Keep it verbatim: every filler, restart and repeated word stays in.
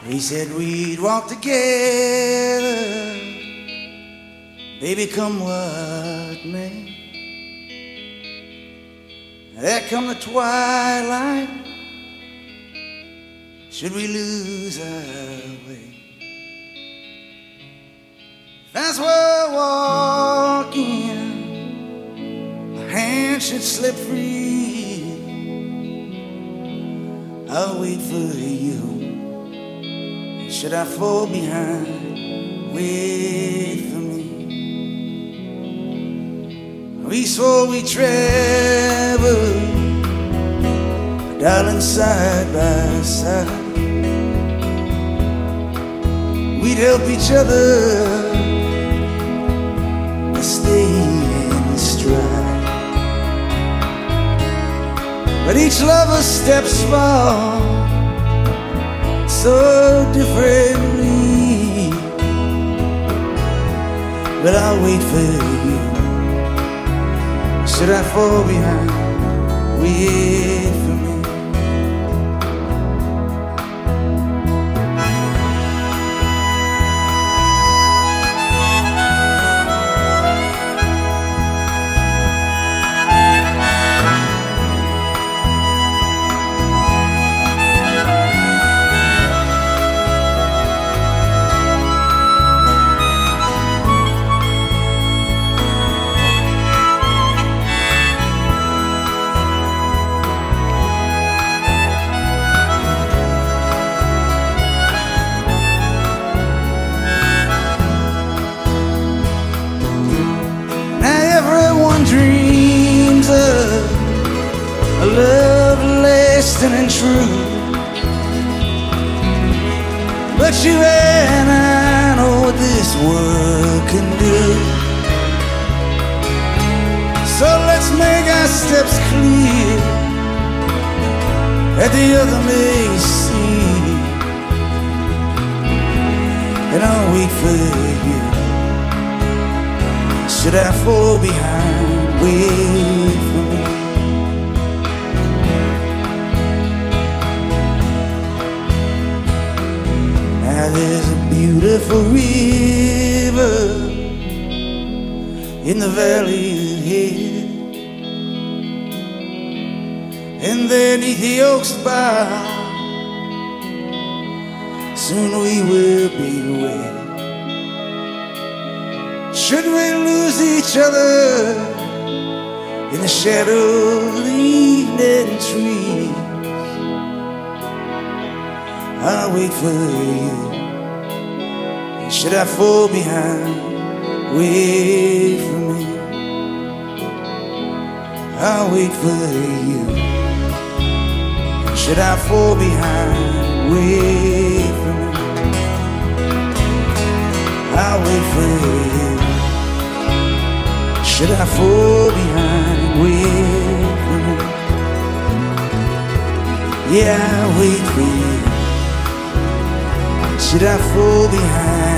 We said we'd walk together, baby, come what may. There come the twilight, should we lose our way. As we're walking, my hand should slip free. I'll wait for you. Should I fall behind, wait for me. We swore we'd travel, darling, side by side. We'd help each other to stay in stride. But each lover steps forward so differently. But I'll wait for you. Should I fall behind, wait for me. Dreams of a love lasting and true, but you and I know what this world can do. So let's make our steps clear that the other may see, and I'll wait for you. Should I fall behind, wait for me. Now there's a beautiful river in the valley ahead, and there 'neath the oaks bough soon we will be wed. Should we lose each other in the shadow of the evening trees, I'll wait for you. And should I fall behind, wait for me. I'll wait for you. And should I fall behind, wait for me. I'll wait for you. Should I fall behind, wait for me. Yeah, I'll wait for you. Should I fall behind?